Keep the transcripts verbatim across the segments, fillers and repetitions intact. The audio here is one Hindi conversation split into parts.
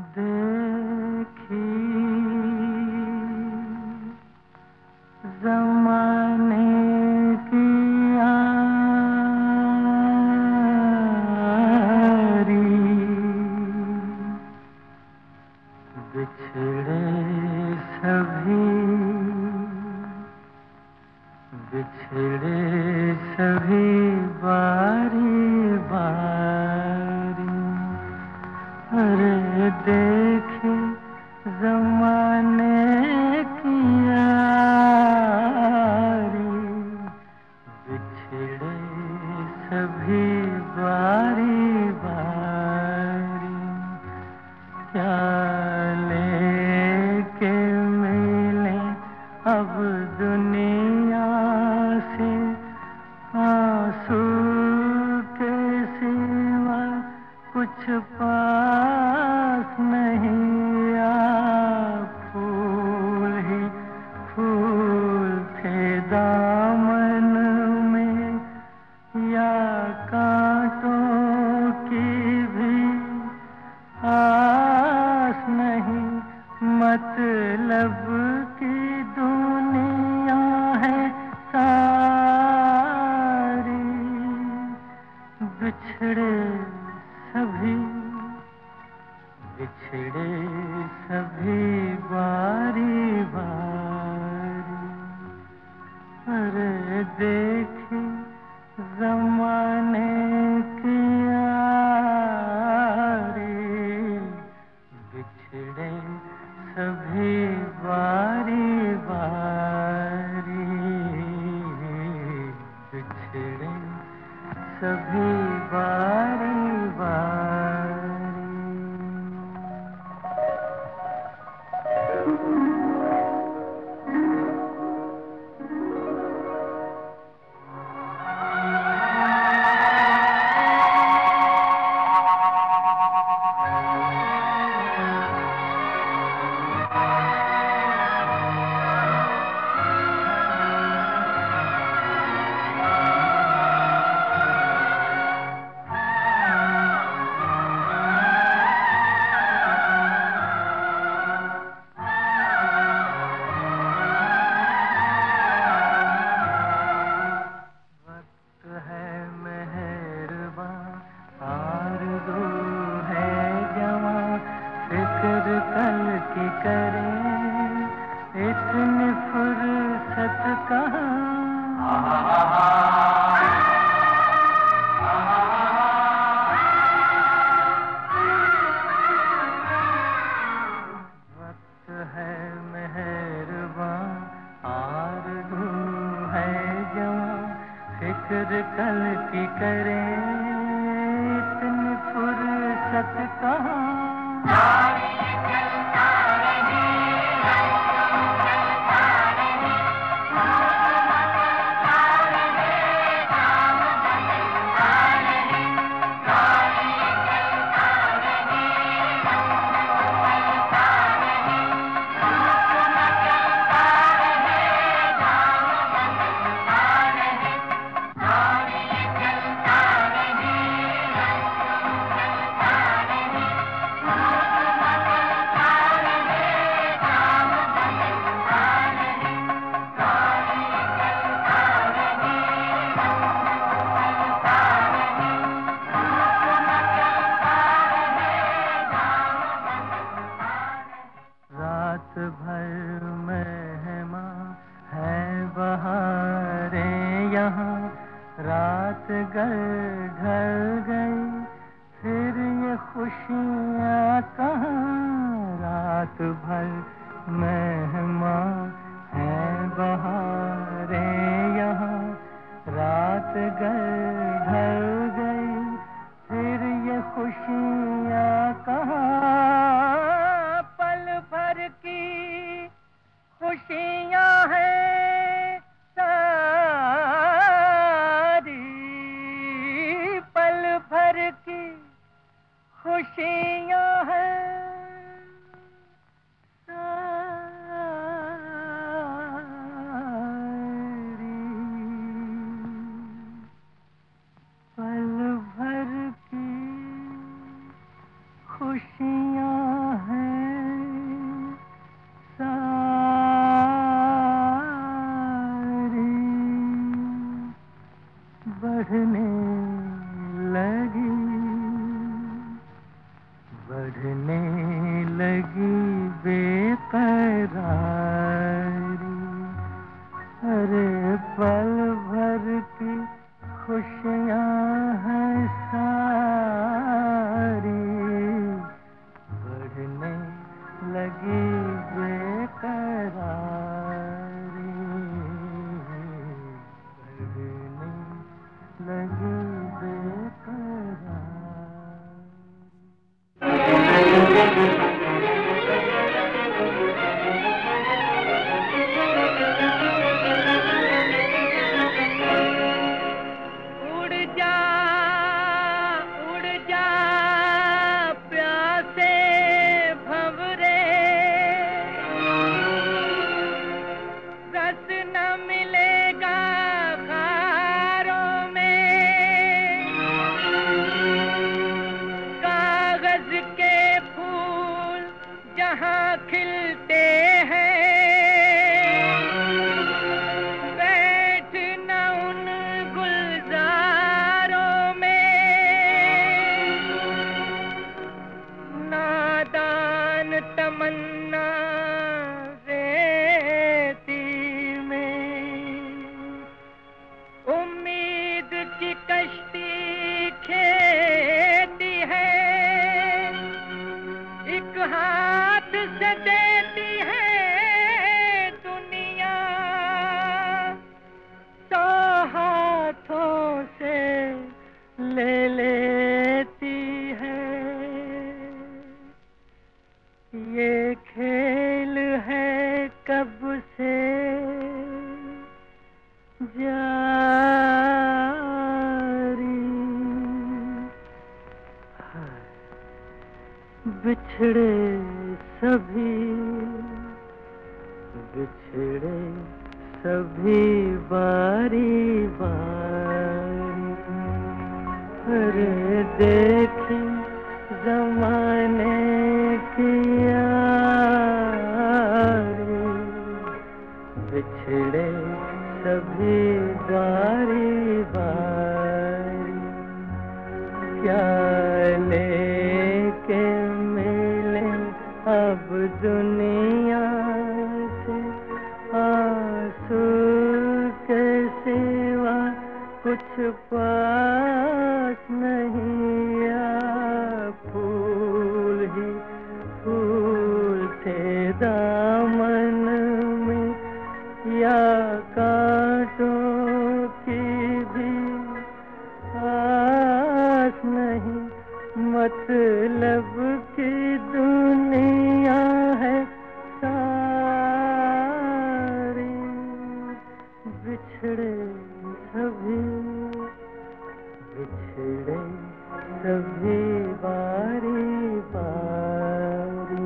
देखी ज़माने की यारी, बिछड़े सभी बिछड़े सभी बारी बारी। अरे देखे ज़माने की यारी, बिछड़े सभी बारी बारी। क्या लेके मिले अब दुनिया से, आंसू के सिवा कुछ पास नहीं। आ फूल ही फूल थे दामन में, या कांटों की भी आस नहीं। मतलब की दुनिया है सारी, बिछड़े सभी बिछड़े सभी बारी बारी। अरे देखी ज़माने की यारी, बिछड़े सभी बारी बारी। बिछड़े सभी बारी बारी। फिक्र कल की करें, इतनी फुर्सत कहाँ। वक्त है मेहरबां, आरज़ू है जवां, फिक्र कल की करें, इतनी फुर्सत कहाँ। रात भर मेहमां है बहारें यहाँ, रात गर ढल गई फिर ये खुशियाँ कहाँ। रात भर मेहमां है बहारें यहाँ, रात गर ढल गई फिर ये खुशियाँ कहाँ। खुशियाँ हैं सारी, पल भर की खुशियाँ हैं सारी, पल भर की खुशियाँ बिछड़े सभी बिछड़े सभी बारी बारी। अरे देखी जमाने की यारी, बिछड़े सभी बारी बारी। क्या लेके मिले अब दुनिया से, आंसू के सिवा कुछ पास नहीं। या फूल ही फूल थे दामन में, या कांटों की भी आस नहीं। मतलब की दुनिया है सारी, बिछड़े सभी बिछड़े सभी बारी बारी।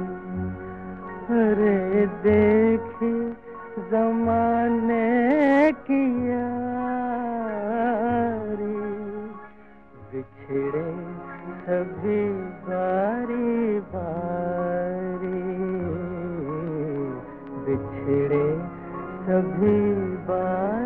अरे देखी जमाने की यारी, बिछड़े सभी बारी बारी। बिछड़े सभी बारी